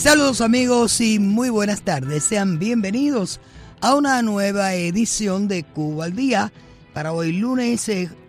Saludos amigos y muy buenas tardes. Sean bienvenidos a una nueva edición de Cuba al Día para hoy lunes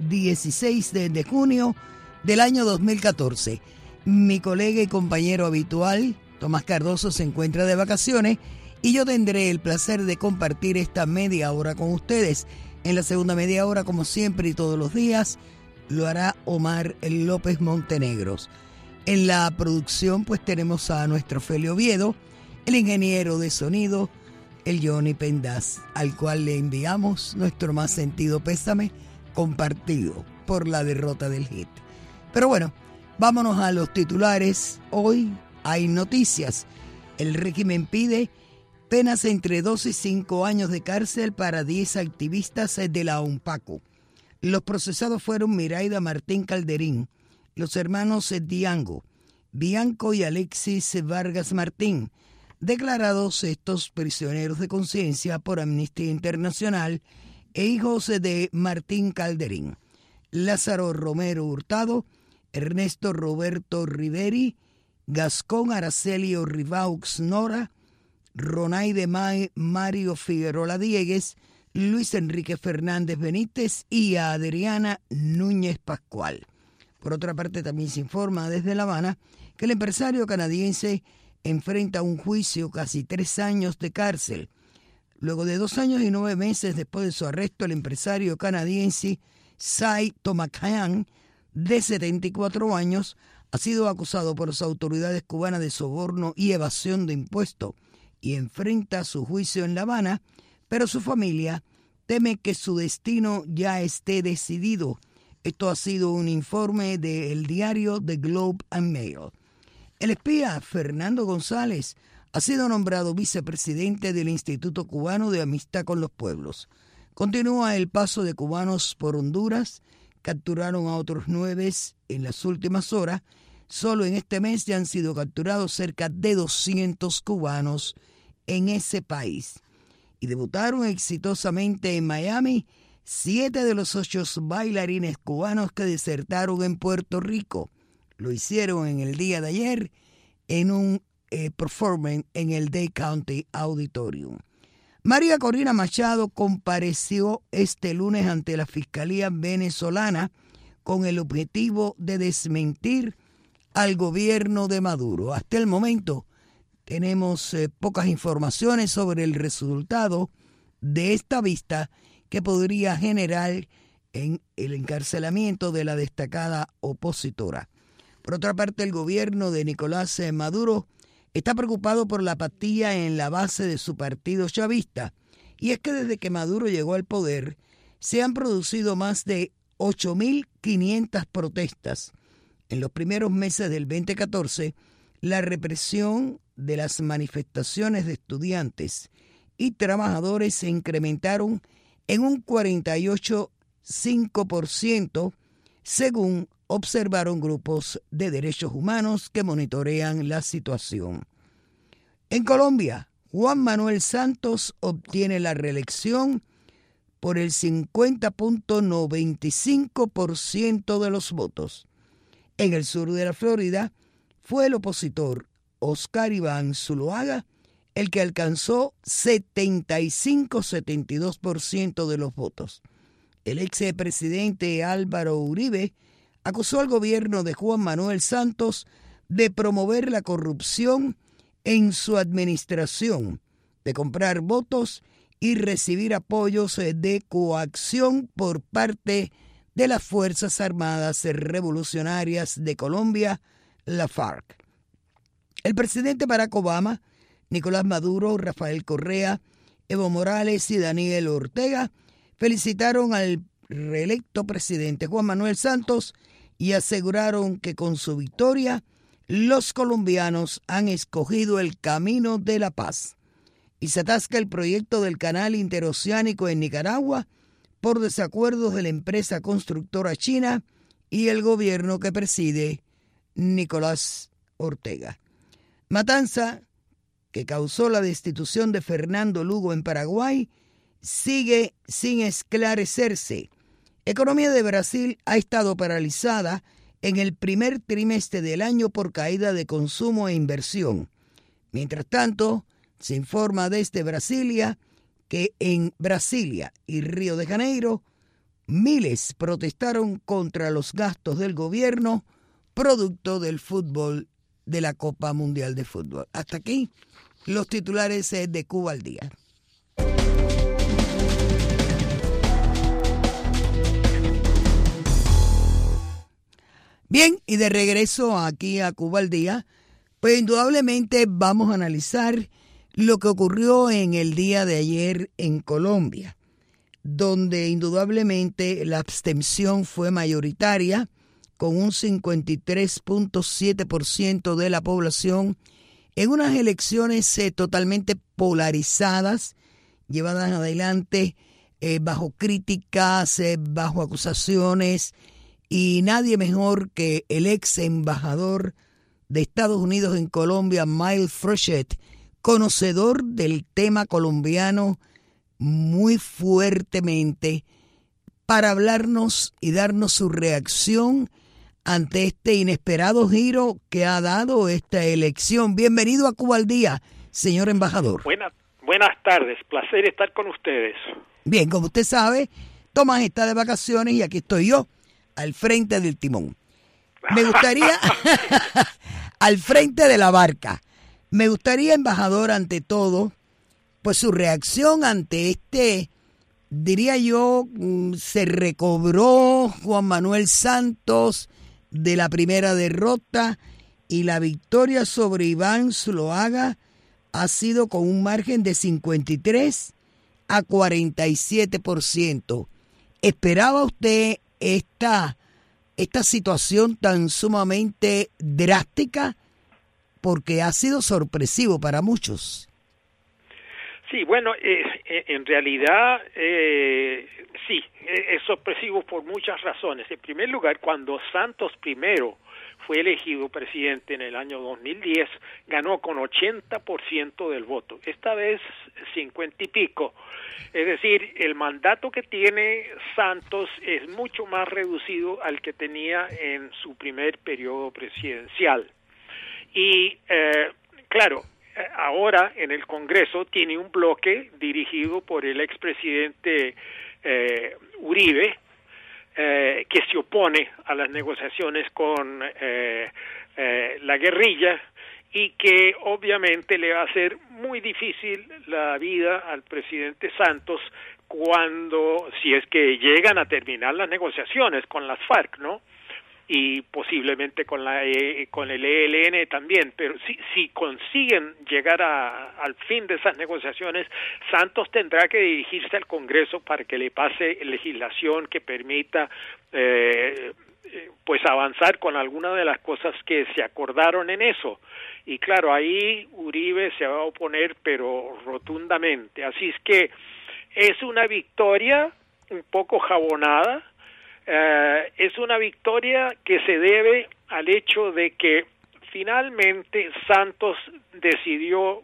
16 de junio del año 2014. Mi colega y compañero habitual, Tomás Cardoso, se encuentra de vacaciones y yo tendré el placer de compartir esta media hora con ustedes. En la segunda media hora, como siempre y todos los días, lo hará Omar López Montenegros. En la producción pues tenemos a nuestro Felio Oviedo, el ingeniero de sonido, el Johnny Pendaz, al cual le enviamos nuestro más sentido pésame compartido por la derrota del Hit. Pero bueno, vámonos a los titulares. Hoy hay noticias. El régimen pide penas entre 2 y 5 años de cárcel para 10 activistas de la UNPACO. Los procesados fueron Miraida Martín Calderín, los hermanos Diango, Bianco y Alexis Vargas Martín, declarados estos prisioneros de conciencia por Amnistía Internacional e hijos de Martín Calderín, Lázaro Romero Hurtado, Ernesto Roberto Riveri, Gascón Aracelio Rivaux Nora, Ronaide Mario Figueroa Diegues, Luis Enrique Fernández Benítez y a Adriana Núñez Pascual. Por otra parte, también se informa desde La Habana que el empresario canadiense enfrenta un juicio casi 3 años de cárcel. Luego de 2 años y 9 meses después de su arresto, el empresario canadiense Sai Tomacayan, de 74 años, ha sido acusado por las autoridades cubanas de soborno y evasión de impuestos y enfrenta su juicio en La Habana, pero su familia teme que su destino ya esté decidido. Esto ha sido un informe del diario The Globe and Mail. El espía Fernando González ha sido nombrado vicepresidente del Instituto Cubano de Amistad con los Pueblos. Continúa el paso de cubanos por Honduras. Capturaron a otros 9 en las últimas horas. Solo en este mes ya han sido capturados cerca de 200 cubanos en ese país. Y debutaron exitosamente en Miami 7 de los 8 bailarines cubanos que desertaron en Puerto Rico. Lo hicieron en el día de ayer en un performance en el Dade County Auditorium. María Corina Machado compareció este lunes ante la Fiscalía venezolana con el objetivo de desmentir al gobierno de Maduro. Hasta el momento tenemos pocas informaciones sobre el resultado de esta vista que podría generar en el encarcelamiento de la destacada opositora. Por otra parte, el gobierno de Nicolás Maduro está preocupado por la apatía en la base de su partido chavista, y es que desde que Maduro llegó al poder se han producido más de 8.500 protestas. En los primeros meses del 2014, la represión de las manifestaciones de estudiantes y trabajadores se incrementaron en un 48,5%, según observaron grupos de derechos humanos que monitorean la situación. En Colombia, Juan Manuel Santos obtiene la reelección por el 50,95% de los votos. En el sur de la Florida, fue el opositor Oscar Iván Zuluaga el que alcanzó 75,72% de los votos. El expresidente Álvaro Uribe acusó al gobierno de Juan Manuel Santos de promover la corrupción en su administración, de comprar votos y recibir apoyos de coacción por parte de las Fuerzas Armadas Revolucionarias de Colombia, la FARC. El presidente Barack Obama, Nicolás Maduro, Rafael Correa, Evo Morales y Daniel Ortega felicitaron al reelecto presidente Juan Manuel Santos y aseguraron que con su victoria los colombianos han escogido el camino de la paz. Y se atasca el proyecto del canal interoceánico en Nicaragua por desacuerdos de la empresa constructora china y el gobierno que preside Nicolás Ortega. Matanza, que causó la destitución de Fernando Lugo en Paraguay, sigue sin esclarecerse. Economía de Brasil ha estado paralizada en el primer trimestre del año por caída de consumo e inversión, Mientras tanto, se informa desde Brasilia que en Brasilia y Río de Janeiro, miles protestaron contra los gastos del gobierno producto del fútbol de la Copa Mundial de Fútbol. Hasta aquí los titulares de Cuba al Día. Bien, y de regreso aquí a Cuba al Día, pues indudablemente vamos a analizar lo que ocurrió en el día de ayer en Colombia, donde indudablemente la abstención fue mayoritaria, con un 53.7% de la población en unas elecciones totalmente polarizadas, llevadas adelante bajo críticas, bajo acusaciones, y nadie mejor que el ex embajador de Estados Unidos en Colombia, Miles Frechette, conocedor del tema colombiano muy fuertemente, para hablarnos y darnos su reacción ante este inesperado giro que ha dado esta elección. Bienvenido a Cuba al Día, señor embajador. Buenas tardes, placer estar con ustedes. Bien, como usted sabe, Tomás está de vacaciones y aquí estoy yo, al frente del timón. Me gustaría, al frente de la barca, me gustaría, embajador, ante todo, pues su reacción ante este, diría yo, se recobró Juan Manuel Santos de la primera derrota y la victoria sobre Iván Zuluaga ha sido con un margen de 53 a 47%. ¿Esperaba usted esta situación tan sumamente drástica? Porque ha sido sorpresivo para muchos. Sí, bueno, en realidad sí, es sorpresivo por muchas razones. En primer lugar, cuando Santos primero fue elegido presidente en el año 2010, ganó con 80% del voto. Esta vez 50 y pico. Es decir, el mandato que tiene Santos es mucho más reducido al que tenía en su primer periodo presidencial. Y claro, ahora en el Congreso tiene un bloque dirigido por el expresidente Uribe, que se opone a las negociaciones con la guerrilla y que obviamente le va a hacer muy difícil la vida al presidente Santos si es que llegan a terminar las negociaciones con las FARC, ¿no? Y posiblemente con el ELN también, pero si consiguen llegar al fin de esas negociaciones, Santos tendrá que dirigirse al Congreso para que le pase legislación que permita pues avanzar con alguna de las cosas que se acordaron en eso. Y claro, ahí Uribe se va a oponer, pero rotundamente. Así es que es una victoria un poco jabonada. Es una victoria que se debe al hecho de que finalmente Santos decidió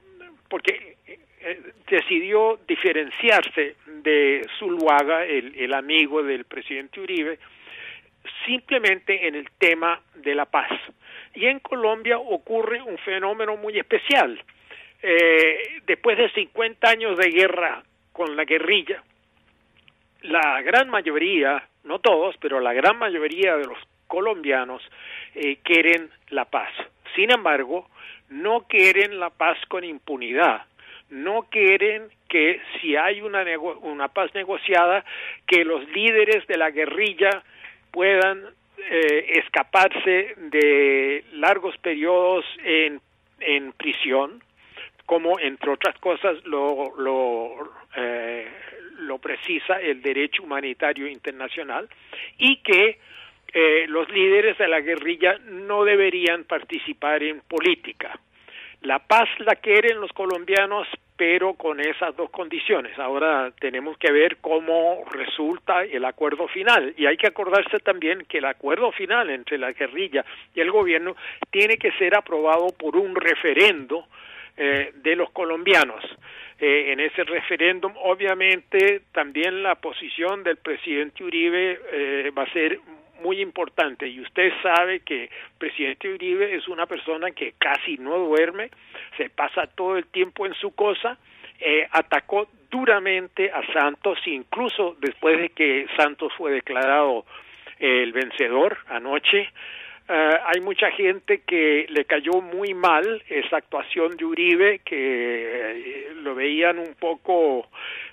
diferenciarse de Zuluaga, el amigo del presidente Uribe, simplemente en el tema de la paz. Y en Colombia ocurre un fenómeno muy especial. Después de 50 años de guerra con la guerrilla, la gran mayoría, no todos, pero la gran mayoría de los colombianos quieren la paz. Sin embargo, no quieren la paz con impunidad. No quieren que si hay una paz negociada, que los líderes de la guerrilla puedan escaparse de largos periodos en prisión, como entre otras cosas lo precisa el derecho humanitario internacional, y que los líderes de la guerrilla no deberían participar en política. La paz la quieren los colombianos, pero con esas dos condiciones. Ahora tenemos que ver cómo resulta el acuerdo final, y hay que acordarse también que el acuerdo final entre la guerrilla y el gobierno tiene que ser aprobado por un referendo de los colombianos. En ese referéndum, obviamente, también la posición del presidente Uribe va a ser muy importante, y usted sabe que el presidente Uribe es una persona que casi no duerme, se pasa todo el tiempo en su cosa, atacó duramente a Santos, incluso después de que Santos fue declarado el vencedor anoche. Hay mucha gente que le cayó muy mal esa actuación de Uribe, que lo veían un poco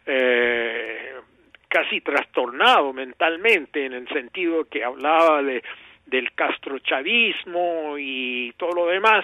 casi trastornado mentalmente, en el sentido que hablaba del castrochavismo y todo lo demás,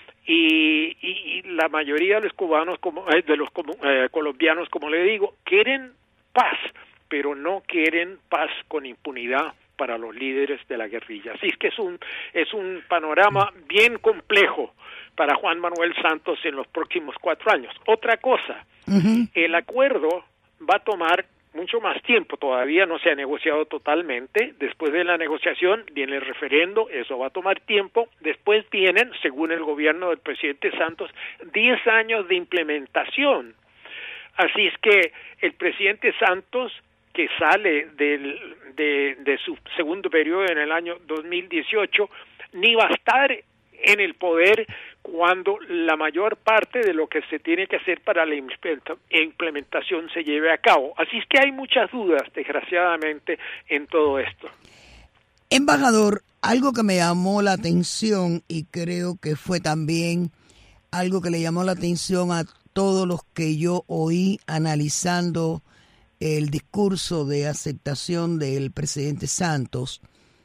y la mayoría de los cubanos, colombianos, como le digo, quieren paz, pero no quieren paz con impunidad para los líderes de la guerrilla. Así es que es un panorama bien complejo para Juan Manuel Santos en los próximos 4 años. Otra cosa, el acuerdo va a tomar mucho más tiempo, todavía no se ha negociado totalmente. Después de la negociación viene el referendo, eso va a tomar tiempo. Después vienen, según el gobierno del presidente Santos, 10 años de implementación. Así es que el presidente Santos, que sale de su segundo periodo en el año 2018, ni va a estar en el poder cuando la mayor parte de lo que se tiene que hacer para la implementación se lleve a cabo. Así es que hay muchas dudas, desgraciadamente, en todo esto. Embajador, algo que me llamó la atención, y creo que fue también algo que le llamó la atención a todos los que yo oí analizando el discurso de aceptación del presidente Santos.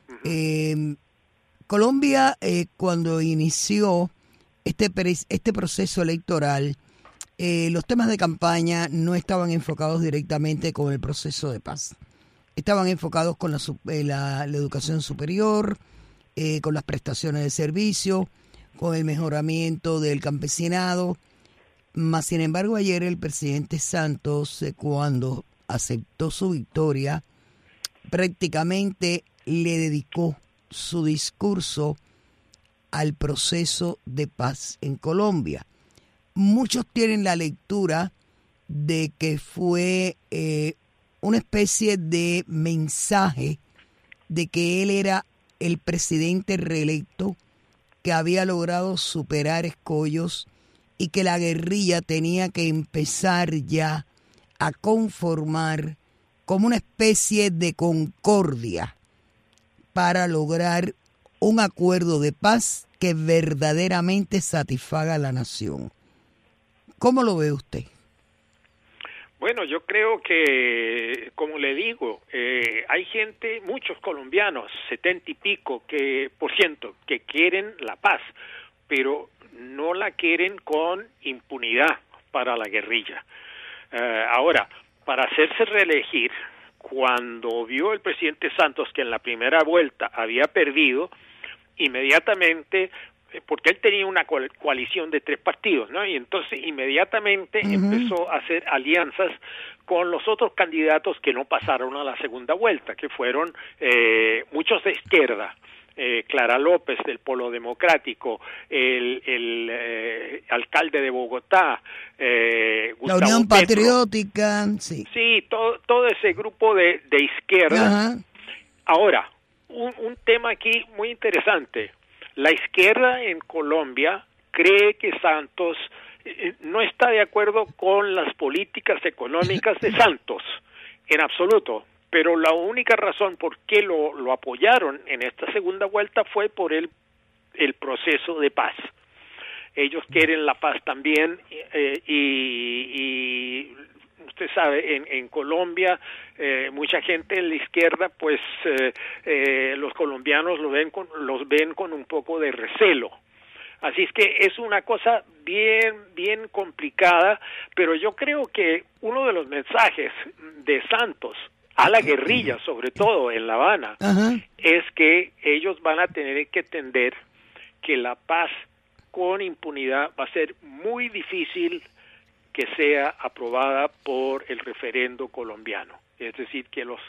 Colombia, cuando inició este proceso electoral, los temas de campaña no estaban enfocados directamente con el proceso de paz. Estaban enfocados con la educación superior, con las prestaciones de servicio, con el mejoramiento del campesinado. Mas, sin embargo, ayer el presidente Santos, cuando aceptó su victoria, prácticamente le dedicó su discurso al proceso de paz en Colombia. Muchos tienen la lectura de que fue una especie de mensaje de que él era el presidente reelecto que había logrado superar escollos y que la guerrilla tenía que empezar ya a conformar como una especie de concordia para lograr un acuerdo de paz que verdaderamente satisfaga a la nación. ¿Cómo lo ve usted? Bueno, yo creo que, como le digo, hay gente, muchos colombianos, 70 y pico por ciento, que quieren la paz, pero no la quieren con impunidad para la guerrilla. Ahora, para hacerse reelegir, cuando vio el presidente Santos que en la primera vuelta había perdido, inmediatamente, porque él tenía una coalición de 3 partidos, ¿no? Y entonces inmediatamente empezó a hacer alianzas con los otros candidatos que no pasaron a la segunda vuelta, que fueron muchos de izquierda. Clara López del Polo Democrático, el alcalde de Bogotá, Gustavo la Unión Petro. Patriótica, sí. Sí, todo ese grupo de izquierda. Ajá. Ahora, un tema aquí muy interesante. La izquierda en Colombia cree que Santos no está de acuerdo con las políticas económicas de Santos, en absoluto. Pero la única razón por qué lo apoyaron en esta segunda vuelta fue por el proceso de paz. Ellos quieren la paz también, y usted sabe, en Colombia mucha gente en la izquierda, pues los colombianos los ven con un poco de recelo. Así es que es una cosa bien complicada, pero yo creo que uno de los mensajes de Santos a la guerrilla, sobre todo en La Habana, es que ellos van a tener que entender que la paz con impunidad va a ser muy difícil que sea aprobada por el referendo colombiano. Es decir, que los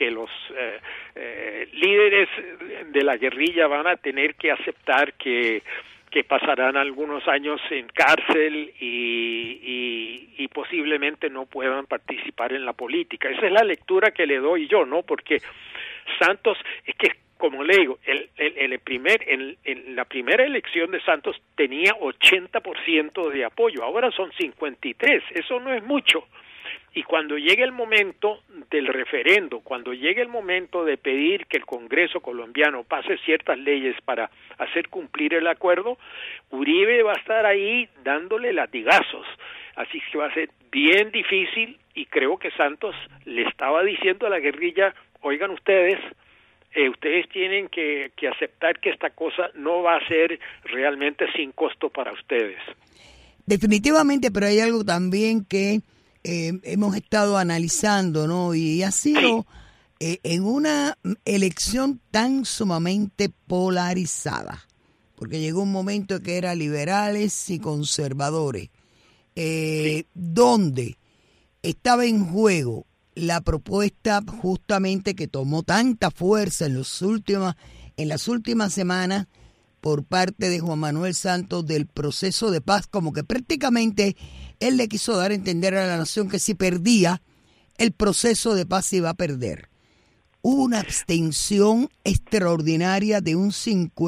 líderes de la guerrilla van a tener que aceptar que pasarán algunos años en cárcel y posiblemente no puedan participar en la política. Esa es la lectura que le doy yo, ¿no? Porque Santos, es que como le digo, en la primera elección de Santos tenía 80% de apoyo, ahora son 53%, eso no es mucho. Y cuando llegue el momento del referendo, cuando llegue el momento de pedir que el Congreso colombiano pase ciertas leyes para hacer cumplir el acuerdo, Uribe va a estar ahí dándole latigazos. Así que va a ser bien difícil, y creo que Santos le estaba diciendo a la guerrilla, oigan ustedes tienen que aceptar que esta cosa no va a ser realmente sin costo para ustedes. Definitivamente, pero hay algo también que hemos estado analizando, ¿no? Y ha sido en una elección tan sumamente polarizada, porque llegó un momento que era liberales y conservadores, donde estaba en juego la propuesta justamente que tomó tanta fuerza en las últimas semanas por parte de Juan Manuel Santos del proceso de paz, como que prácticamente él le quiso dar a entender a la nación que si perdía, el proceso de paz se iba a perder. Hubo una abstención extraordinaria de un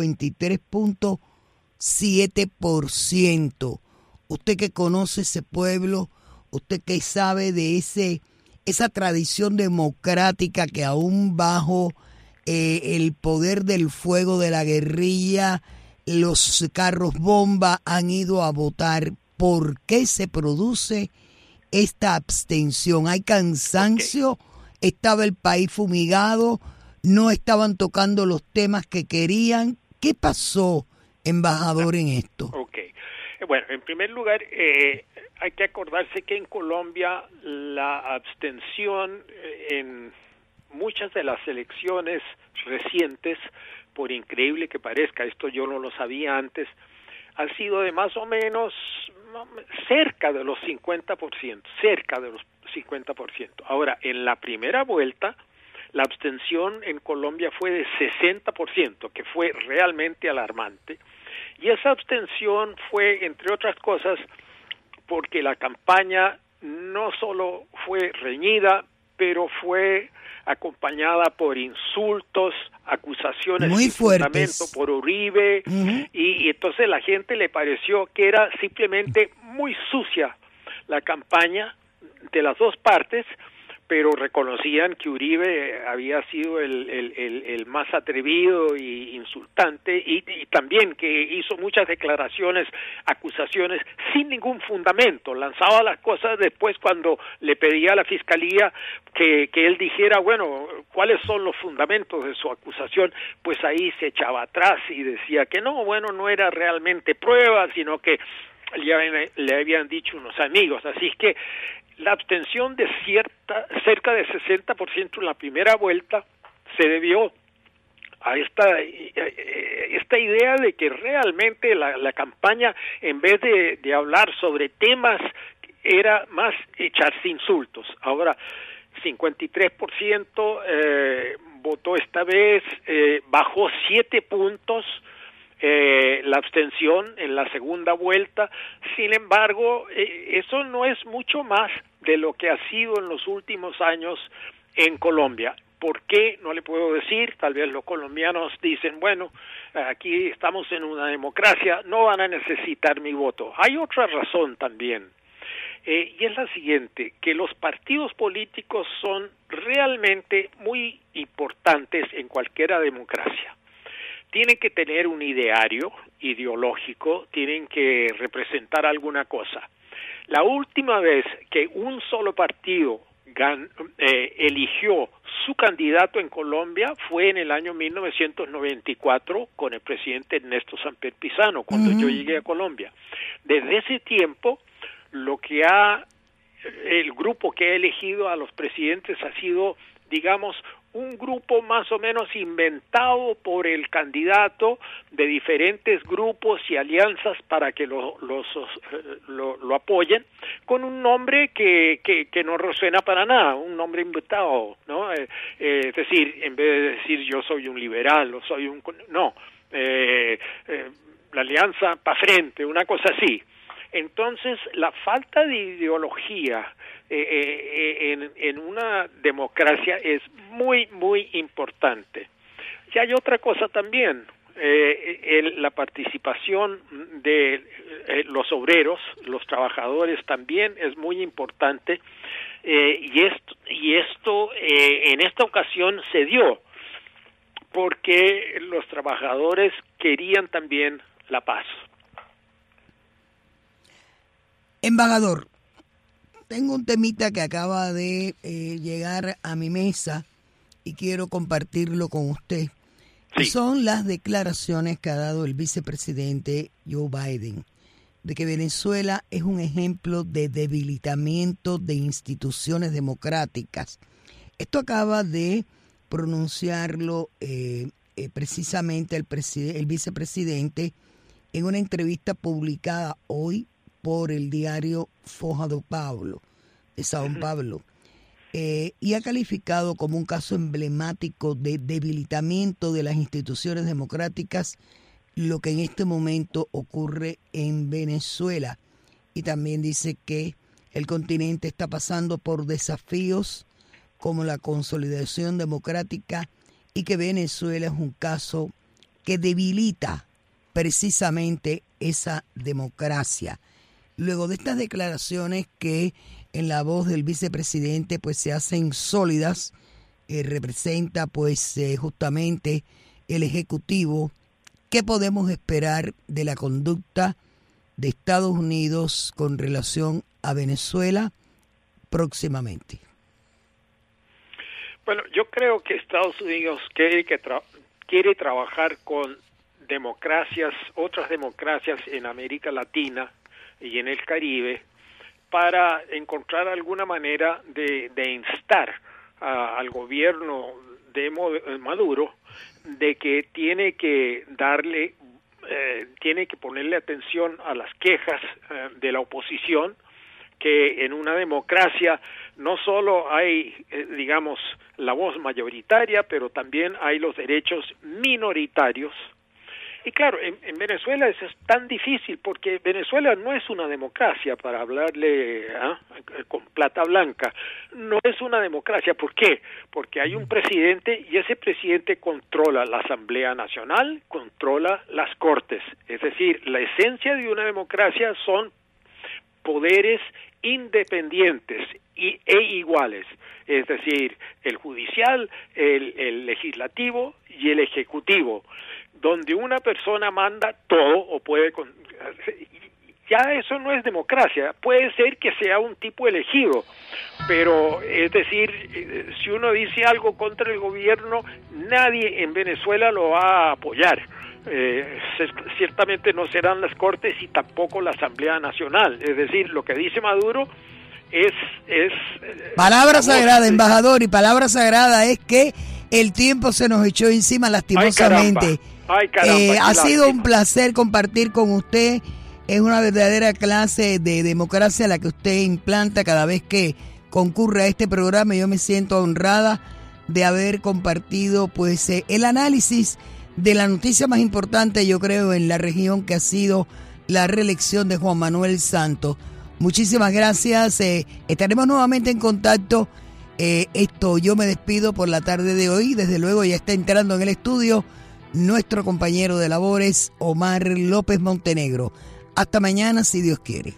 53.7%. Usted que conoce ese pueblo, usted que sabe de esa tradición democrática que aún bajo el poder del fuego de la guerrilla, los carros bomba han ido a votar. ¿Por qué se produce esta abstención? ¿Hay cansancio? ¿Estaba el país fumigado? ¿No estaban tocando los temas que querían? ¿Qué pasó, embajador, en esto? Bueno, en primer lugar, hay que acordarse que en Colombia la abstención en muchas de las elecciones recientes, por increíble que parezca, esto yo no lo sabía antes, ha sido de más o menos cerca de los 50%, cerca de los 50%. Ahora, en la primera vuelta, la abstención en Colombia fue de 60%, que fue realmente alarmante. Y esa abstención fue, entre otras cosas, porque la campaña no solo fue reñida, pero fue acompañada por insultos, acusaciones muy sin fuertes fundamento por Uribe, y entonces la gente le pareció que era simplemente muy sucia la campaña de las dos partes, pero reconocían que Uribe había sido el más atrevido y insultante, y también que hizo muchas declaraciones, acusaciones sin ningún fundamento, lanzaba las cosas después cuando le pedía a la fiscalía que él dijera, bueno, ¿cuáles son los fundamentos de su acusación? Pues ahí se echaba atrás y decía que no, bueno, no era realmente prueba, sino que le habían dicho unos amigos, así es que la abstención de cerca de 60% en la primera vuelta se debió a esta idea de que realmente la campaña, en vez de hablar sobre temas, era más echarse insultos. Ahora, 53% votó esta vez, bajó 7 puntos la abstención en la segunda vuelta. Sin embargo, eso no es mucho más de lo que ha sido en los últimos años en Colombia. ¿Por qué? No le puedo decir. Tal vez los colombianos dicen, bueno, aquí estamos en una democracia, no van a necesitar mi voto. Hay otra razón también, y es la siguiente, que los partidos políticos son realmente muy importantes en cualquier democracia. Tienen que tener un ideario ideológico, tienen que representar alguna cosa. La última vez que un solo partido eligió su candidato en Colombia fue en el año 1994 con el presidente Ernesto Samper Pizano, cuando yo llegué a Colombia. Desde ese tiempo, el grupo que ha elegido a los presidentes ha sido, digamos, un grupo más o menos inventado por el candidato, de diferentes grupos y alianzas para que lo apoyen, con un nombre que no resuena para nada, un nombre inventado, ¿no? Es decir, en vez de decir yo soy un liberal o soy un... No, la alianza pa' frente, una cosa así. Entonces, la falta de ideología en una democracia es muy, muy importante. Y hay otra cosa también, la participación de los obreros, los trabajadores también es muy importante, y esto en esta ocasión se dio porque los trabajadores querían también la paz. Embajador, tengo un temita que acaba de llegar a mi mesa y quiero compartirlo con usted. Sí. Son las declaraciones que ha dado el vicepresidente Joe Biden de que Venezuela es un ejemplo de debilitamiento de instituciones democráticas. Esto acaba de pronunciarlo precisamente el vicepresidente en una entrevista publicada hoy por el diario Folha de São Paulo, y ha calificado como un caso emblemático de debilitamiento de las instituciones democráticas lo que en este momento ocurre en Venezuela. Y también dice que el continente está pasando por desafíos como la consolidación democrática y que Venezuela es un caso que debilita precisamente esa democracia. Luego de estas declaraciones que en la voz del vicepresidente pues se hacen sólidas, representa pues justamente el Ejecutivo, ¿qué podemos esperar de la conducta de Estados Unidos con relación a Venezuela próximamente? Bueno, yo creo que Estados Unidos quiere trabajar con democracias, otras democracias en América Latina y en el Caribe, para encontrar alguna manera de instar al gobierno de Maduro de que tiene que ponerle atención a las quejas de la oposición, que en una democracia no solo hay, digamos, la voz mayoritaria, pero también hay los derechos minoritarios. Y claro, en Venezuela eso es tan difícil porque Venezuela no es una democracia, para hablarle con plata blanca. No es una democracia. ¿Por qué? Porque hay un presidente y ese presidente controla la Asamblea Nacional, controla las Cortes. Es decir, la esencia de una democracia son poderes independientes e iguales. Es decir, el judicial, el legislativo y el ejecutivo, donde una persona manda todo o puede... Ya eso no es democracia. Puede ser que sea un tipo elegido, pero es decir, si uno dice algo contra el gobierno, nadie en Venezuela lo va a apoyar. Ciertamente no serán las Cortes y tampoco la Asamblea Nacional. Es decir, lo que dice Maduro es palabra sagrada, embajador, y palabra sagrada es que el tiempo se nos echó encima lastimosamente. Ay, caramba, ha sido un placer compartir con usted. Es una verdadera clase de democracia la que usted implanta cada vez que concurre a este programa. Yo me siento honrada de haber compartido pues el análisis de la noticia más importante, yo creo, en la región, que ha sido la reelección de Juan Manuel Santos. Muchísimas gracias. Estaremos nuevamente en contacto. Yo me despido por la tarde de hoy. Desde luego ya está entrando en el estudio nuestro compañero de labores, Omar López Montenegro. Hasta mañana, si Dios quiere.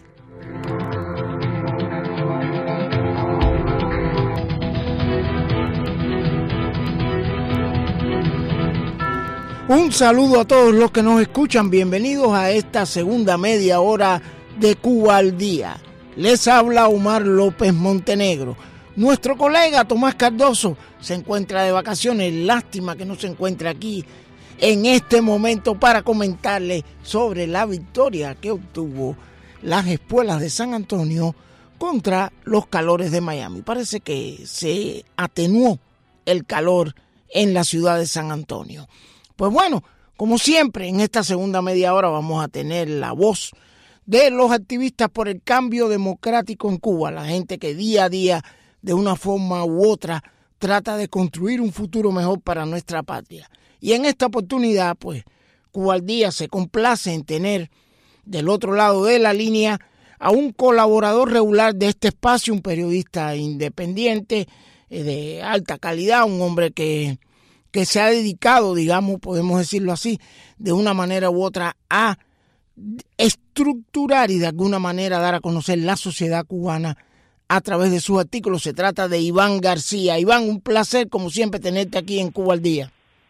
Un saludo a todos los que nos escuchan. Bienvenidos a esta segunda media hora de Cuba al Día. Les habla Omar López Montenegro. Nuestro colega Tomás Cardoso se encuentra de vacaciones. Lástima que no se encuentre aquí en este momento para comentarle sobre la victoria que obtuvo las Espuelas de San Antonio contra los Calores de Miami. Parece que se atenuó el calor en la ciudad de San Antonio. Pues bueno, como siempre, en esta segunda media hora vamos a tener la voz de los activistas por el cambio democrático en Cuba, la gente que día a día, de una forma u otra, trata de construir un futuro mejor para nuestra patria. Y en esta oportunidad, pues, Cuba al Día se complace en tener del otro lado de la línea a un colaborador regular de este espacio, un periodista independiente de alta calidad, un hombre que que se ha dedicado, digamos, podemos decirlo así, de una manera u otra a estructurar y de alguna manera dar a conocer la sociedad cubana a través de sus artículos. Se trata de Iván García. Iván, un placer como siempre tenerte aquí en Cuba al Día.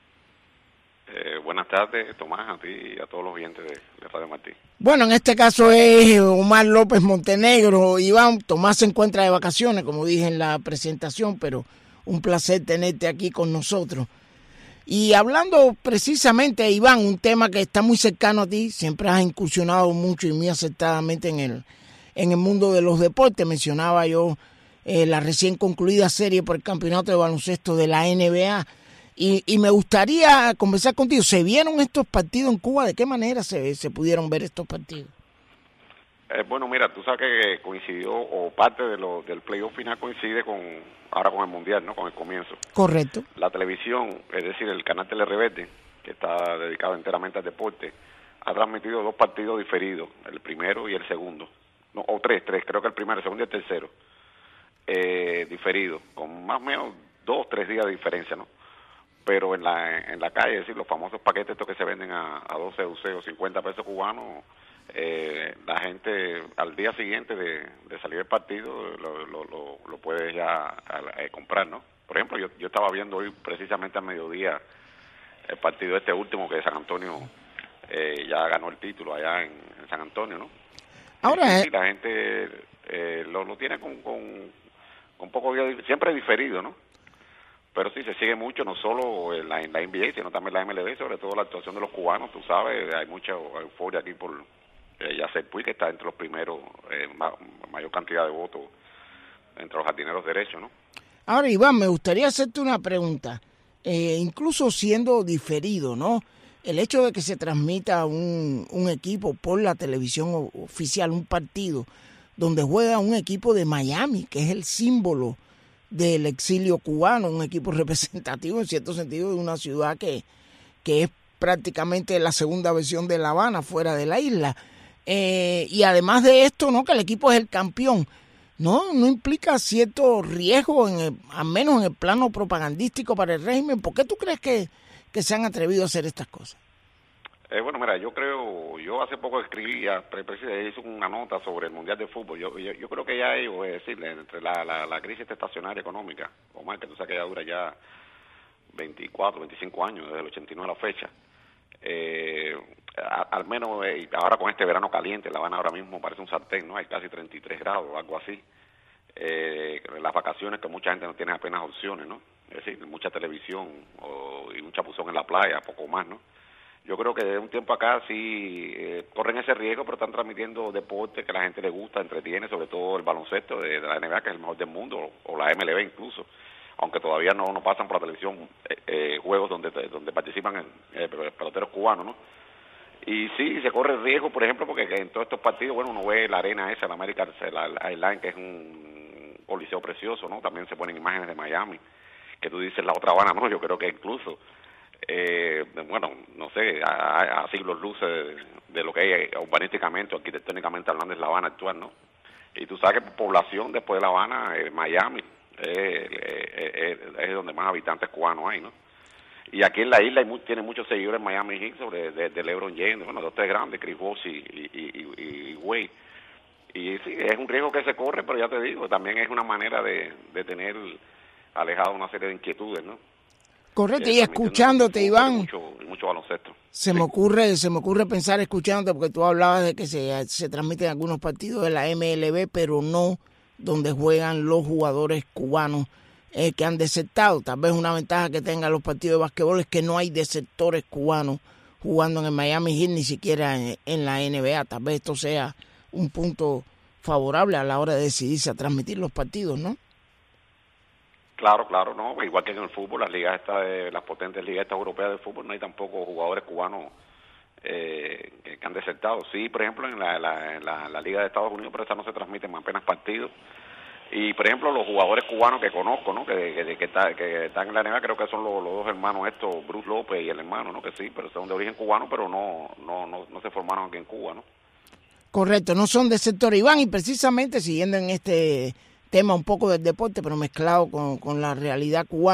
Buenas tardes, Tomás, a ti y a todos los oyentes de Radio Martí. Bueno, en este caso es Omar López Montenegro. Iván, Tomás se encuentra de vacaciones, como dije en la presentación, pero un placer tenerte aquí con nosotros. Y hablando precisamente, Iván, un tema que está muy cercano a ti, siempre has incursionado mucho y muy acertadamente en el mundo de los deportes. Mencionaba yo la recién concluida serie por el campeonato de baloncesto de la NBA. Y me gustaría conversar contigo. ¿Se vieron estos partidos en Cuba? ¿De qué manera se pudieron ver estos partidos? Bueno, mira, tú sabes que coincidió, o parte del playoff final coincide ahora con el Mundial, ¿no? Con el comienzo. Correcto. La televisión, es decir, el canal Telereverde, que está dedicado enteramente al deporte, ha transmitido 2 partidos diferidos, el primero y el segundo. No, o tres, creo que el primero, el segundo y el tercero. Diferidos, con más o menos 2 o 3 días de diferencia, ¿no? Pero en la calle, es decir, los famosos paquetes estos que se venden a 12 o 50 pesos cubanos, la gente al día siguiente de salir del partido lo puede ya comprar, ¿no? Por ejemplo, yo estaba viendo hoy precisamente al mediodía el partido este último que San Antonio ya ganó el título allá en San Antonio, ¿no? Ahora sí, la gente lo tiene con poco día, siempre diferido, ¿no? Pero sí, se sigue mucho, no solo en la NBA, sino también la MLB, sobre todo la actuación de los cubanos, tú sabes, hay mucha euforia aquí por Yasser Puig, que está entre los primeros, mayor cantidad de votos entre los jardineros derechos, ¿no? Ahora, Iván, me gustaría hacerte una pregunta, incluso siendo diferido, ¿no? El hecho de que se transmita un equipo por la televisión oficial, un partido, donde juega un equipo de Miami, que es el símbolo del exilio cubano, un equipo representativo en cierto sentido de una ciudad que es prácticamente la segunda versión de La Habana fuera de la isla, y además de esto, ¿no? Que el equipo es el campeón, no implica cierto riesgo al menos en el plano propagandístico para el régimen. ¿Por qué tú crees que se han atrevido a hacer estas cosas? Bueno, mira, yo hace poco escribí, hice una nota sobre el Mundial de Fútbol. Yo creo que ya ellos, es decir, entre la crisis estacionaria económica, Omar, que tú sabes que ya dura ya 24, 25 años, desde el 89 a la fecha, al menos ahora con este verano caliente, La Habana ahora mismo parece un sartén, ¿no? Hay casi 33 grados, algo así. Las vacaciones, que mucha gente no tiene apenas opciones, ¿no? Es decir, mucha televisión y un chapuzón en la playa, poco más, ¿no? Yo creo que de un tiempo acá sí corren ese riesgo, pero están transmitiendo deporte que a la gente le gusta, entretiene, sobre todo el baloncesto de la NBA, que es el mejor del mundo, o la MLB incluso, aunque todavía no pasan por la televisión juegos donde participan peloteros cubanos, ¿no? Y sí, se corre el riesgo, por ejemplo, porque en todos estos partidos, bueno, uno ve la arena esa, la American Airlines, que es un coliseo precioso, ¿no? También se ponen imágenes de Miami, que tú dices la otra Habana, ¿no? Yo creo que incluso bueno, no sé, a siglos luces de lo que hay urbanísticamente o arquitectónicamente hablando es La Habana actual, ¿no? Y tú sabes que por población después de La Habana, Miami es donde más habitantes cubanos hay, ¿no? Y aquí en la isla tiene muchos seguidores en Miami Heat de LeBron James, bueno, 2 3 grandes, Chris Bosh y Wade. Y sí, es un riesgo que se corre, pero ya te digo, también es una manera de tener alejado una serie de inquietudes, ¿no? Correcto, y escuchándote, Iván, mucho baloncesto. Se me ocurre pensar escuchándote, porque tú hablabas de que se transmiten algunos partidos de la MLB, pero no donde juegan los jugadores cubanos que han desertado. Tal vez una ventaja que tengan los partidos de basquetbol es que no hay desertores cubanos jugando en el Miami Heat, ni siquiera en la NBA. Tal vez esto sea un punto favorable a la hora de decidirse a transmitir los partidos, ¿no? Claro, no, igual que en el fútbol, las potentes ligas europeas de fútbol, no hay tampoco jugadores cubanos que han desertado. Sí, por ejemplo, en la Liga de Estados Unidos, pero esa no se transmiten apenas partidos. Y, por ejemplo, los jugadores cubanos que conozco, ¿no? Que están en la NBA, creo que son los 2 hermanos estos, Bruce López y el hermano, ¿no? Que sí, pero son de origen cubano, pero no se formaron aquí en Cuba, ¿no? Correcto, no son desertores, Iván, y precisamente siguiendo en este tema un poco del deporte, pero mezclado con la realidad cubana.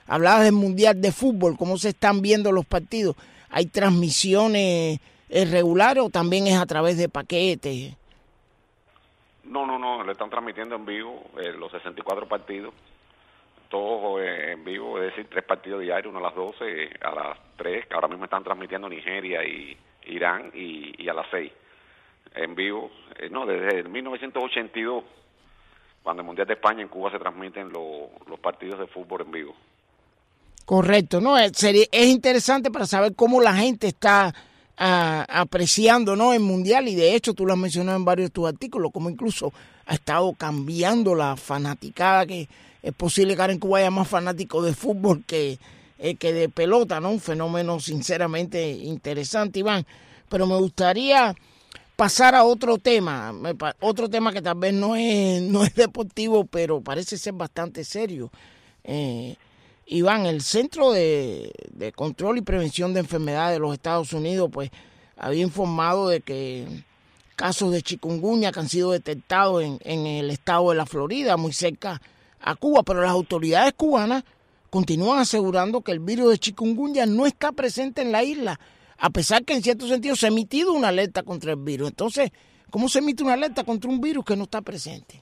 Hablabas del Mundial de Fútbol, ¿cómo se están viendo los partidos? ¿Hay transmisiones regulares o también es a través de paquetes? No, le están transmitiendo en vivo los 64 partidos, todos en vivo, es decir, 3 partidos diarios, uno a las 12, a las 3, que ahora mismo están transmitiendo Nigeria y Irán, y a las 6, en vivo. Desde 1982, cuando el Mundial de España, en Cuba se transmiten los partidos de fútbol en vivo. Correcto, ¿no? Es interesante para saber cómo la gente está apreciando, ¿no?, el Mundial, y de hecho tú lo has mencionado en varios de tus artículos, como incluso ha estado cambiando la fanaticada, que es posible que ahora en Cuba haya más fanáticos de fútbol que de pelota, ¿no? Un fenómeno sinceramente interesante, Iván. Pero me gustaría pasar a otro tema que tal vez no es deportivo, pero parece ser bastante serio. Iván, el Centro de Control y Prevención de Enfermedades de los Estados Unidos, pues, había informado de que casos de chikungunya que han sido detectados en el estado de la Florida, muy cerca a Cuba, pero las autoridades cubanas continúan asegurando que el virus de chikungunya no está presente en la isla, a pesar que en cierto sentido se ha emitido una alerta contra el virus. Entonces, ¿cómo se emite una alerta contra un virus que no está presente?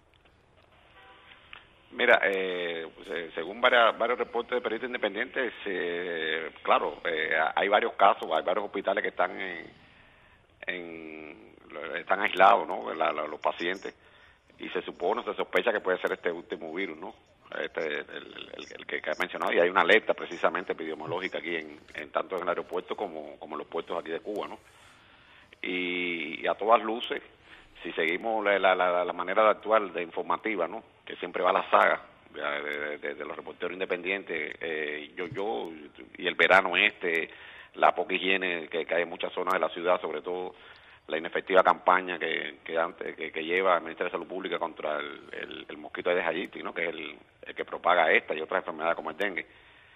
Mira, según varios reportes de periodistas independientes, claro, hay varios casos, hay varios hospitales que están están aislados, ¿no?, los pacientes, y se sospecha que puede ser este último virus, ¿no?, el que has mencionado, y hay una alerta precisamente epidemiológica aquí tanto en el aeropuerto como en los puertos aquí de Cuba, ¿no? Y a todas luces, si seguimos la manera de actuar de informativa, ¿no?, que siempre va a la saga de los reporteros independientes, yo y el verano la poca higiene que hay en muchas zonas de la ciudad, sobre todo la inefectiva campaña que lleva el Ministerio de Salud Pública contra el mosquito Aedes aegypti, ¿no?, que es el que propaga esta y otras enfermedades como el dengue.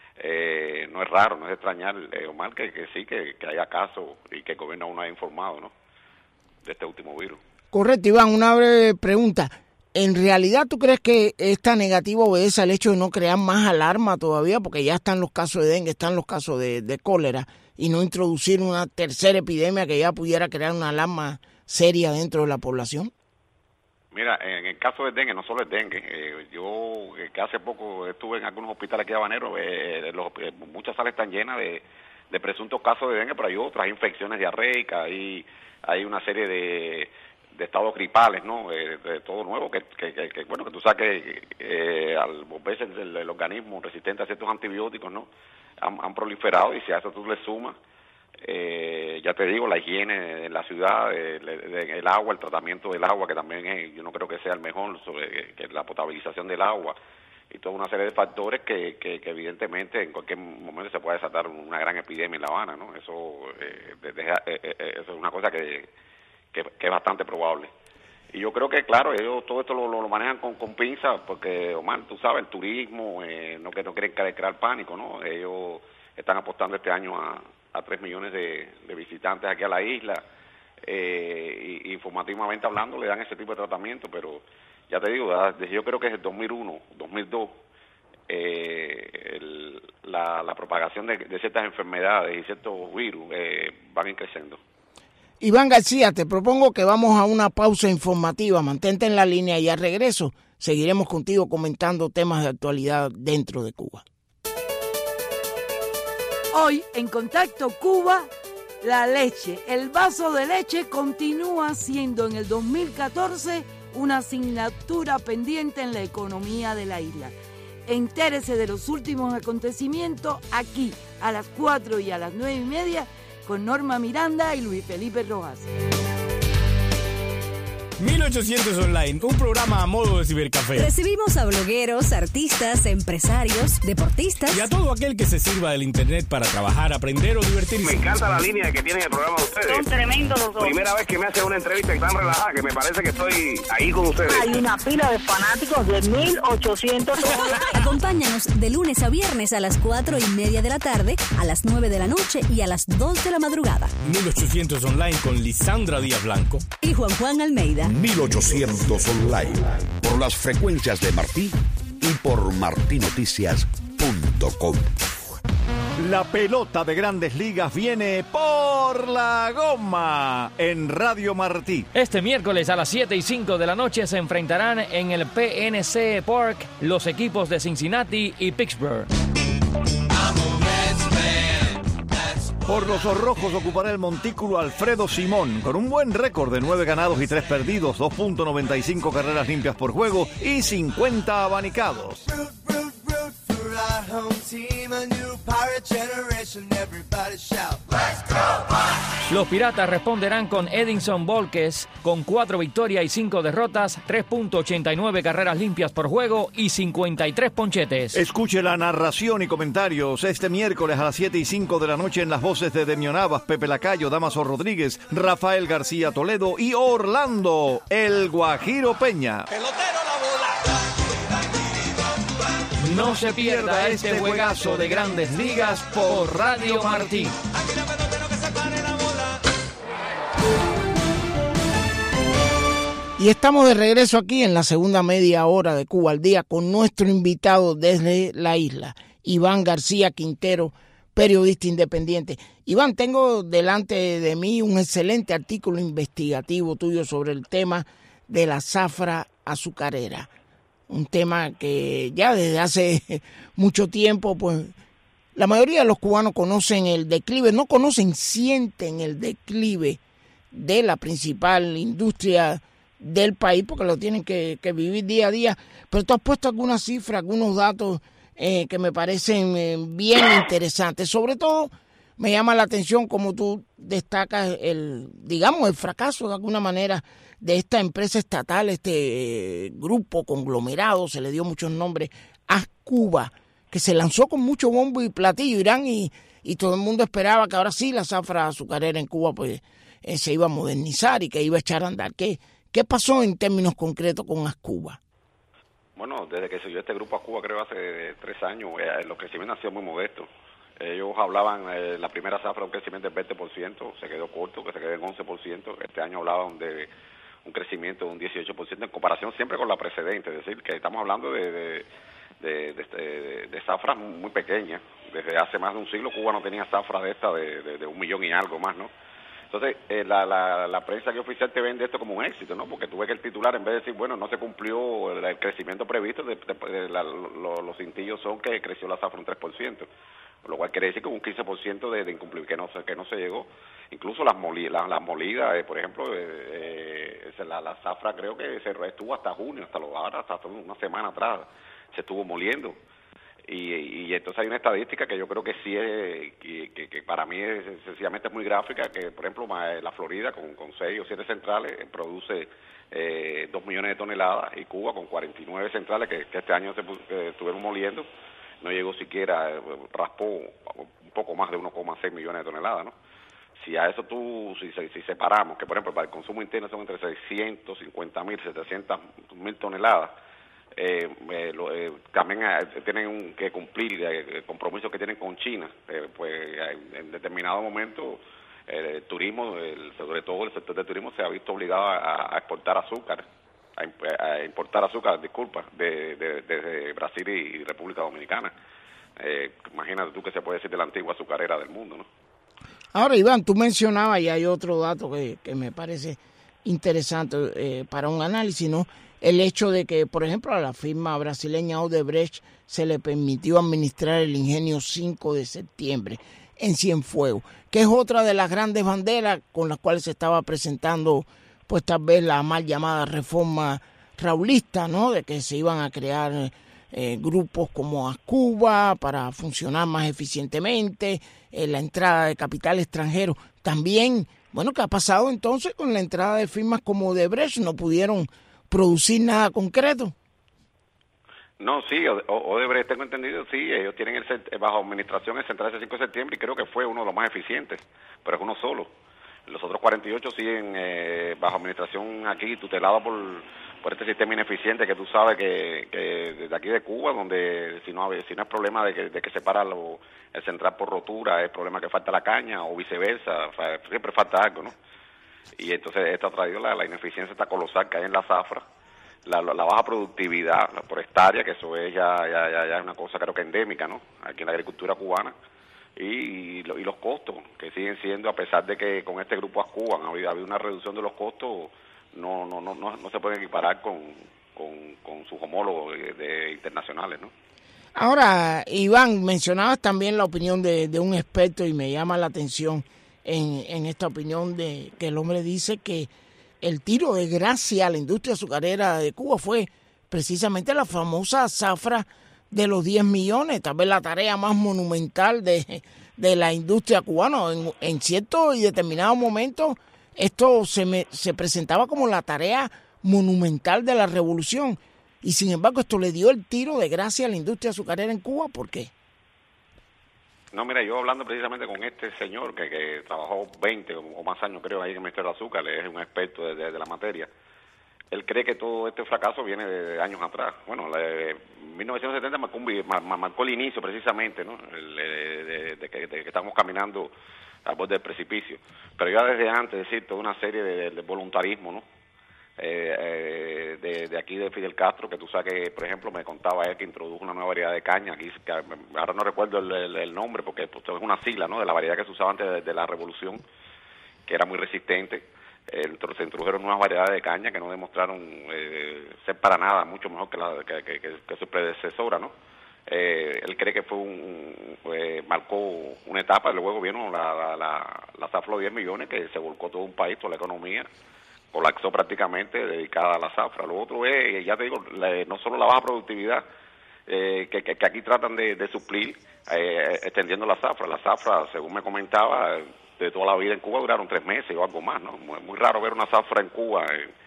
No es raro, no es de extrañar, Omar, que sí, que haya casos y que el gobierno aún no haya informado, ¿no?, de este último virus. Correcto, Iván, una breve pregunta. ¿En realidad tú crees que esta negativa obedece al hecho de no crear más alarma todavía? Porque ya están los casos de dengue, están los casos de cólera, y no introducir una tercera epidemia que ya pudiera crear una alarma seria dentro de la población. Mira, en el caso del dengue, no solo el dengue, yo que hace poco estuve en algunos hospitales aquí de Habanero, muchas salas están llenas de presuntos casos de dengue, pero hay otras, hay infecciones diarreicas, hay una serie de estados gripales, ¿no?, de todo nuevo, que bueno, que tú sabes que al volverse el organismo resistente a ciertos antibióticos, ¿no?, han proliferado, y si a eso tú le sumas, ya te digo, la higiene en la ciudad, el agua, el tratamiento del agua, que también yo no creo que sea el mejor, que la potabilización del agua, y toda una serie de factores que evidentemente en cualquier momento se puede desatar una gran epidemia en La Habana, ¿no? Eso es una cosa que es bastante probable. Y yo creo que, claro, ellos todo esto lo manejan con pinzas, porque, Omar, tú sabes, el turismo, no quieren crear pánico, ¿no? Ellos están apostando este año a 3 millones de visitantes aquí a la isla, y informativamente hablando le dan ese tipo de tratamiento, pero ya te digo, yo creo que desde 2001, 2002, la propagación de ciertas enfermedades y ciertos virus van creciendo. Iván García, te propongo que vamos a una pausa informativa. Mantente en la línea y al regreso seguiremos contigo comentando temas de actualidad dentro de Cuba. Hoy en Contacto Cuba, la leche, el vaso de leche continúa siendo en el 2014 una asignatura pendiente en la economía de la isla. Entérese de los últimos acontecimientos aquí a las 4 y a las 9:30 con Norma Miranda y Luis Felipe Rojas. 1800 Online, un programa a modo de cibercafé. Recibimos a blogueros, artistas, empresarios, deportistas y a todo aquel que se sirva del internet para trabajar, aprender o divertirse. Me encanta la línea que tienen el programa de ustedes. Son tremendos los dos. Primera vez que me hacen una entrevista tan relajada que me parece que estoy ahí con ustedes. Hay una pila de fanáticos de 1800 Online. Acompáñanos de lunes a viernes a las 4:30 de la tarde, a las 9 de la noche y a las 2 de la madrugada. 1800 Online con Lisandra Díaz Blanco y Juan Almeida. 1800 Online, por las frecuencias de Martí y por martinoticias.com. RadioMartí.com. La pelota de Grandes Ligas viene por la goma en Radio Martí. Este miércoles a las 7:05 de la noche se enfrentarán en el PNC Park los equipos de Cincinnati y Pittsburgh. Por los rojos ocupará el montículo Alfredo Simón, con un buen récord de 9 ganados y 3 perdidos, 2.95 carreras limpias por juego y 50 abanicados. Los Piratas responderán con Edinson Volquez, con 4 victorias y 5 derrotas, 3.89 carreras limpias por juego y 53 ponchetes. Escuche la narración y comentarios este miércoles a las 7:05 de la noche en las voces de Demio Navas, Pepe Lacayo, Damaso Rodríguez, Rafael García Toledo y Orlando, el Guajiro Peña. Pelotero la bola. No se pierda este juegazo de Grandes Ligas por Radio Martí. Y estamos de regreso aquí en la segunda media hora de Cuba al Día con nuestro invitado desde la isla, Iván García Quintero, periodista independiente. Iván, tengo delante de mí un excelente artículo investigativo tuyo sobre el tema de la zafra azucarera. Un tema que ya desde hace mucho tiempo, pues la mayoría de los cubanos conocen el declive, no conocen, sienten el declive de la principal industria del país porque lo tienen que vivir día a día. Pero tú has puesto algunas cifras, algunos datos que me parecen bien interesantes. Sobre todo me llama la atención como tú destacas el fracaso de alguna manera de esta empresa estatal, este grupo conglomerado, se le dio muchos nombres, Ascuba, que se lanzó con mucho bombo y platillo, Irán, y todo el mundo esperaba que ahora sí la zafra azucarera en Cuba pues se iba a modernizar y que iba a echar a andar. ¿Qué pasó en términos concretos con Ascuba? Bueno, desde que se dio este grupo Ascuba, creo hace 3 años, los crecimientos han sido muy modestos. Ellos hablaban, la primera zafra, un crecimiento del 20%, se quedó corto, que se quedó en 11%. Este año hablaban de un crecimiento de un 18% en comparación siempre con la precedente, es decir, que estamos hablando de zafras muy pequeñas. Desde hace más de un siglo Cuba no tenía zafras de esta de 1 millón y algo más, ¿no? Entonces, la prensa que oficial te vende esto como un éxito, ¿no? Porque tú ves que el titular, en vez de decir, bueno, no se cumplió el crecimiento previsto, los cintillos son que creció la zafra un 3%, lo cual quiere decir que un 15% de incumplimiento que no se llegó. Incluso las molidas, por ejemplo, la zafra creo que se estuvo hasta junio, hasta una semana atrás, se estuvo moliendo. Y entonces hay una estadística que yo creo que sí es, que para mí es sencillamente muy gráfica, que por ejemplo la Florida con 6 o 7 centrales produce 2 millones de toneladas, y Cuba con 49 centrales que este año estuvieron moliendo, no llegó siquiera, raspó un poco más de 1,6 millones de toneladas, ¿no? Si a eso si separamos, que por ejemplo para el consumo interno son entre 650.000 y 700.000 toneladas, también tienen que cumplir el compromiso que tienen con China, pues en determinado momento el turismo, sobre todo el sector del turismo, se ha visto obligado a exportar azúcar, a importar azúcar, desde Brasil y República Dominicana. Imagínate tú que se puede decir de la antigua azucarera del mundo, ¿no? Ahora, Iván, tú mencionabas, y hay otro dato que me parece interesante para un análisis, ¿no? El hecho de que, por ejemplo, a la firma brasileña Odebrecht se le permitió administrar el ingenio 5 de septiembre en Cienfuegos, que es otra de las grandes banderas con las cuales se estaba presentando, pues tal vez la mal llamada reforma raulista, ¿no? De que se iban a crear grupos como Ascuba para funcionar más eficientemente, la entrada de capital extranjero. También, bueno, ¿qué ha pasado entonces con la entrada de firmas como Odebrecht? No pudieron producir nada concreto. No, sí, Odebrecht, tengo entendido, sí, ellos tienen bajo administración el central ese 5 de septiembre y creo que fue uno de los más eficientes, pero es uno solo. Los otros 48 siguen bajo administración aquí, tutelado por este sistema ineficiente que tú sabes que desde aquí de Cuba, donde si no es problema de que se para el central por rotura, es problema que falta la caña o viceversa, siempre falta algo, ¿no? Y entonces esto ha traído la ineficiencia esta colosal que hay en la zafra. la baja productividad por hectárea, que eso es ya es una cosa creo que endémica, ¿no? Aquí en la agricultura cubana, y los costos, que siguen siendo, a pesar de que con este grupo ASCUA ha habido una reducción de los costos, no se pueden equiparar con sus homólogos internacionales, ¿no? Ahora, Iván, mencionabas también la opinión de un experto y me llama la atención en esta opinión de que el hombre dice que el tiro de gracia a la industria azucarera de Cuba fue precisamente la famosa zafra de los 10 millones, tal vez la tarea más monumental de la industria cubana. En cierto y determinado momento esto se presentaba como la tarea monumental de la revolución y sin embargo esto le dio el tiro de gracia a la industria azucarera en Cuba. ¿Por qué? No, mira, yo hablando precisamente con este señor que trabajó 20 o más años creo ahí en el Ministerio de Azúcar, es un experto de la materia. Él cree que todo este fracaso viene de años atrás. Bueno, 1970 marcó el inicio precisamente, ¿no? De que estamos caminando al borde del precipicio. Pero ya desde antes, es decir, toda una serie de voluntarismo, ¿no? De aquí de Fidel Castro, que tú sabes que, por ejemplo, me contaba él que introdujo una nueva variedad de caña, aquí, que ahora no recuerdo el nombre, porque pues, es una sigla, ¿no? De la variedad que se usaba antes de la revolución, que era muy resistente. Se introdujeron nuevas variedades de caña que no demostraron ser para nada mucho mejor que su predecesora, ¿no? Él cree que marcó una etapa, luego vino la zafra de 10 millones, que se volcó todo un país, toda la economía, colapsó prácticamente dedicada a la zafra. Lo otro es, ya te digo, no solo la baja productividad, que aquí tratan de suplir extendiendo la zafra. La zafra, según me comentaba, de toda la vida en Cuba duraron 3 meses o algo más, ¿no? Muy raro ver una zafra en Cuba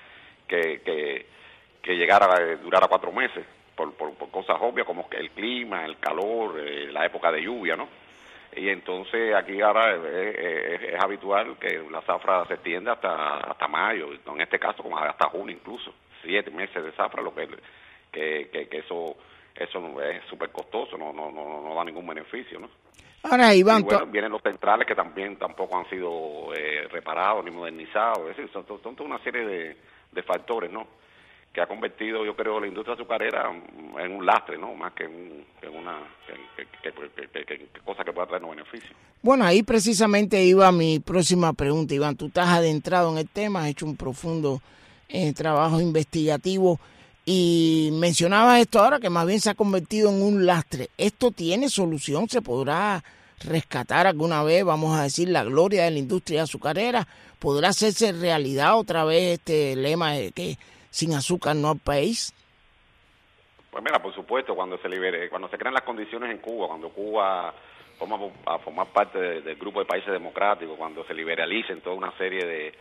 que durara 4 meses, por cosas obvias como el clima, el calor, la época de lluvia, ¿no? Y entonces aquí ahora es habitual que la zafra se extienda hasta mayo, en este caso como hasta junio incluso, 7 meses de zafra, lo que eso es súper costoso, no da ningún beneficio, ¿no? Ahora, Iván, y bueno, vienen los centrales que también tampoco han sido reparados ni modernizados, es decir, son toda una serie de factores, ¿no? Que ha convertido, yo creo, la industria azucarera en un lastre, ¿no? Más que una cosa que pueda traernos beneficios. Bueno, ahí precisamente iba mi próxima pregunta, Iván. Tú estás adentrado en el tema, has hecho un profundo trabajo investigativo y mencionabas esto ahora que más bien se ha convertido en un lastre. ¿Esto tiene solución? ¿Se podrá rescatar alguna vez, vamos a decir, la gloria de la industria azucarera? ¿Podrá hacerse realidad otra vez este lema de que sin azúcar no hay país? Pues mira, por supuesto, cuando se crean las condiciones en Cuba, cuando Cuba a formar parte del grupo de países democráticos, cuando se liberalicen toda una serie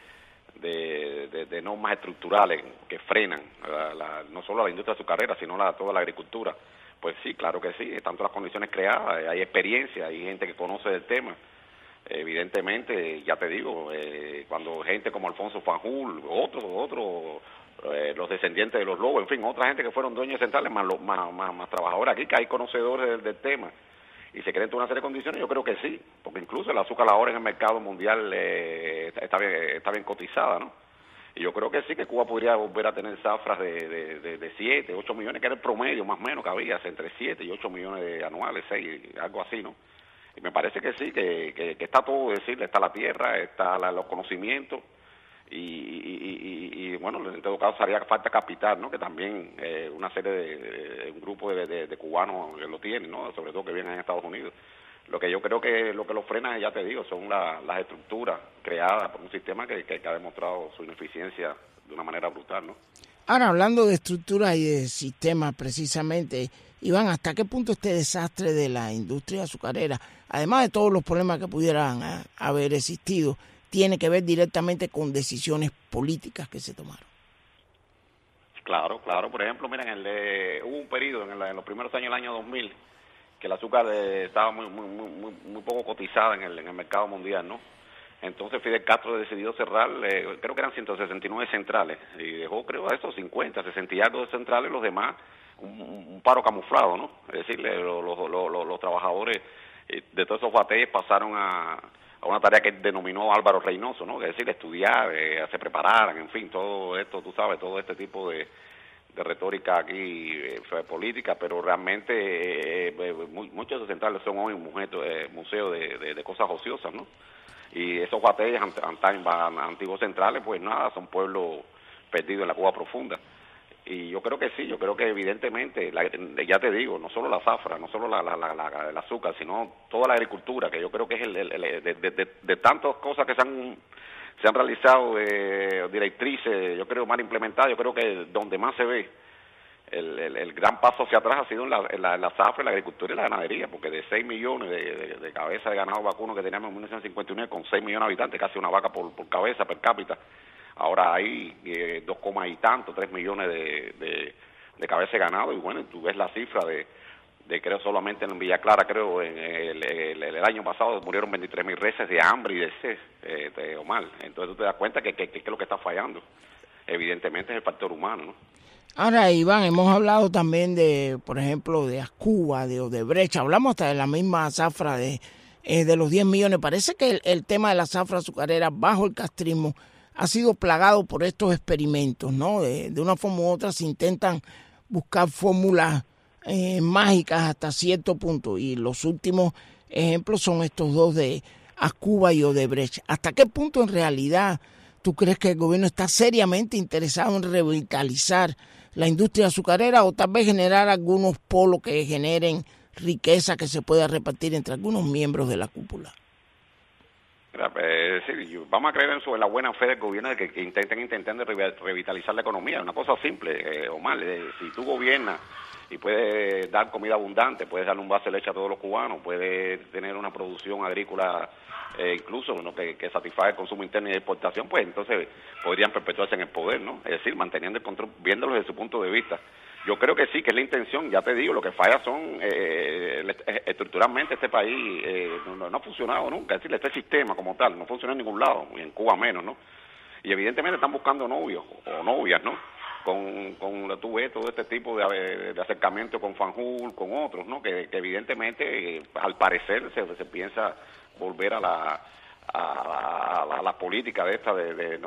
de normas estructurales que frenan no solo a la industria azucarera, sino toda la agricultura, pues sí, claro que sí, están todas las condiciones creadas, hay experiencia, hay gente que conoce del tema. Evidentemente, ya te digo, cuando gente como Alfonso Fanjul, otros los descendientes de los Lobos, en fin, otra gente que fueron dueños centrales, más trabajadores aquí, que hay conocedores del tema, y se creen toda una serie de condiciones, yo creo que sí, porque incluso el azúcar ahora en el mercado mundial está bien cotizada, ¿no? Y yo creo que sí, que Cuba podría volver a tener zafras de 7, 8 millones, que era el promedio más o menos que había, entre 7 y 8 millones anuales, 6, algo así, ¿no? Y me parece que sí, que está todo, decirle, está la tierra, está los conocimientos, y bueno, en todo caso haría falta capital, ¿no? Que también una serie de un grupo de cubanos lo tienen, ¿no? Sobre todo que vienen en Estados Unidos. Lo que yo creo que lo que los frena, ya te digo, son las estructuras creadas por un sistema que ha demostrado su ineficiencia de una manera brutal, ¿no? Ahora, hablando de estructuras y de sistemas precisamente, Iván, ¿hasta qué punto este desastre de la industria azucarera, además de todos los problemas que pudieran haber existido, tiene que ver directamente con decisiones políticas que se tomaron? Claro, por ejemplo, mira, hubo un periodo en los primeros años del año 2000 que el azúcar estaba muy poco cotizada en el mercado mundial, ¿no? Entonces Fidel Castro decidió cerrar, creo que eran 169 centrales, y dejó, creo, esos 50, 60 y algo de centrales, los demás, un paro camuflado, ¿no? Es decir, los trabajadores de todos esos batalles pasaron a una tarea que denominó Álvaro Reynoso, ¿no? Es decir, estudiar, se prepararan, en fin, todo esto, tú sabes, todo este tipo de retórica aquí política, pero realmente muchos centrales son hoy museos de cosas ociosas, ¿no? Y esos batallas antiguos centrales, pues nada, son pueblos perdidos en la Cuba profunda. Y yo creo que sí, yo creo que evidentemente, ya te digo, no solo la zafra, no solo el azúcar, sino toda la agricultura, que yo creo que es de tantas cosas que se han realizado, directrices, yo creo mal implementadas, yo creo que donde más se ve el gran paso hacia atrás ha sido en la zafra, la agricultura y la ganadería, porque de 6 millones de cabezas de ganado vacuno que teníamos en 1959, con 6 millones de habitantes, casi una vaca por cabeza per cápita, ahora hay 2, y tanto, 3 millones de cabezas de ganado, y bueno, tú ves la cifra de creo solamente en Villa Clara, creo en el año pasado murieron 23.000 reses de hambre y de sed, Omar. Entonces tú te das cuenta que es lo que está fallando. Evidentemente es el factor humano, ¿no? Ahora, Iván, hemos hablado también de, por ejemplo, de Ascuba, de Odebrecht, hablamos hasta de la misma zafra de los 10 millones. Parece que el tema de la zafra azucarera bajo el castrismo ha sido plagado por estos experimentos, ¿no? De una forma u otra se intentan buscar fórmulas mágicas hasta cierto punto, y los últimos ejemplos son estos dos de Ascuba y Odebrecht. ¿Hasta qué punto en realidad tú crees que el gobierno está seriamente interesado en revitalizar la industria azucarera, o tal vez generar algunos polos que generen riqueza que se pueda repartir entre algunos miembros de la cúpula? Sí, vamos a creer en la buena fe del gobierno de que intenten revitalizar la economía. Una cosa simple, Omar, si tú gobiernas y puedes dar comida abundante, puedes darle un vaso de leche a todos los cubanos, puedes tener una producción agrícola incluso, ¿no? que satisfaga el consumo interno y de exportación, pues entonces podrían perpetuarse en el poder, ¿no? Es decir, manteniendo el control, viéndolo desde su punto de vista. Yo creo que sí, que es la intención, ya te digo, lo que falla son, estructuralmente este país no ha funcionado nunca, es decir, este sistema como tal no funciona en ningún lado, y en Cuba menos, ¿no? Y evidentemente están buscando novios o novias, ¿no? Tú ves todo este tipo de acercamiento con Fanjul, con otros, ¿no? Que evidentemente, al parecer, se piensa volver a la política de esta,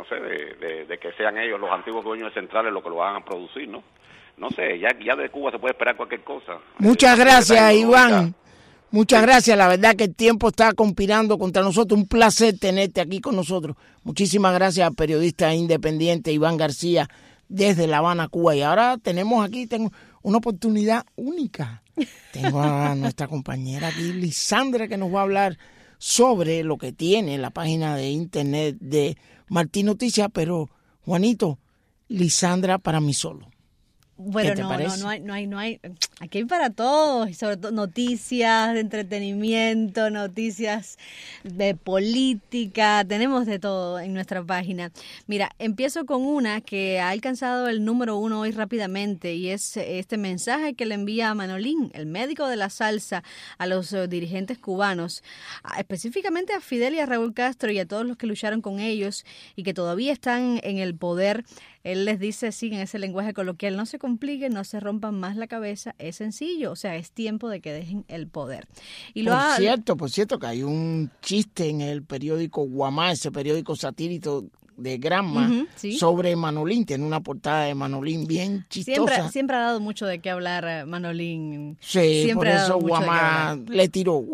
de que sean ellos los antiguos dueños de centrales los que lo van a producir, ¿no? No sé, ya de Cuba se puede esperar cualquier cosa. Muchas gracias, Iván. Muchas gracias. La verdad que el tiempo está conspirando contra nosotros. Un placer tenerte aquí con nosotros. Muchísimas gracias al periodista independiente Iván García desde La Habana, Cuba. Y ahora tengo una oportunidad única. Tengo a nuestra compañera aquí, Lisandra, que nos va a hablar sobre lo que tiene la página de internet de Martín Noticias. Pero, Juanito, Lisandra para mí solo. Bueno, no hay, aquí hay para todos, y sobre todo noticias de entretenimiento, noticias de política, tenemos de todo en nuestra página. Mira, empiezo con una que ha alcanzado el número 1 hoy rápidamente, y es este mensaje que le envía a Manolín, el médico de la salsa, a los dirigentes cubanos, específicamente a Fidel y a Raúl Castro y a todos los que lucharon con ellos y que todavía están en el poder. Él les dice así en ese lenguaje coloquial: no se compliquen, no se rompan más la cabeza, es sencillo, o sea, es tiempo de que dejen el poder. Y por cierto, que hay un chiste en el periódico Guamá, ese periódico satírico de Granma, ¿sí? Sobre Manolín, tiene una portada de Manolín bien chistosa. Siempre ha dado mucho de qué hablar Manolín. Sí, siempre por eso Guamá le tiró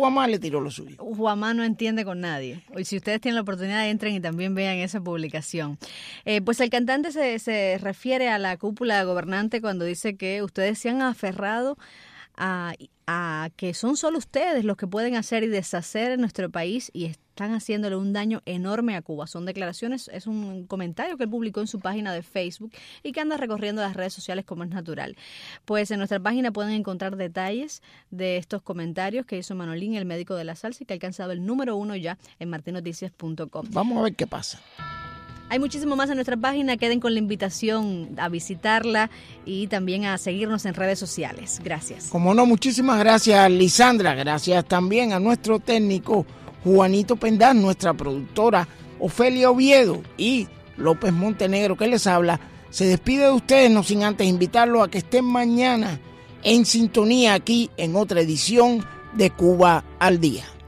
lo suyo. Guamá no entiende con nadie. Hoy, si ustedes tienen la oportunidad, entren y también vean esa publicación. Pues el cantante se refiere a la cúpula gobernante cuando dice que ustedes se han aferrado a que son solo ustedes los que pueden hacer y deshacer en nuestro país y están haciéndole un daño enorme a Cuba. Son declaraciones, es un comentario que él publicó en su página de Facebook y que anda recorriendo las redes sociales como es natural. Pues en nuestra página pueden encontrar detalles de estos comentarios que hizo Manolín, el médico de la salsa, y que ha alcanzado el número 1 ya en martinoticias.com. Vamos a ver qué pasa. Hay muchísimo más en nuestra página, queden con la invitación a visitarla y también a seguirnos en redes sociales. Gracias. Como no, muchísimas gracias, Lisandra. Gracias también a nuestro técnico Juanito Pendán, nuestra productora Ofelia Oviedo y López Montenegro, que les habla. Se despide de ustedes, no sin antes invitarlos a que estén mañana en sintonía aquí en otra edición de Cuba al Día.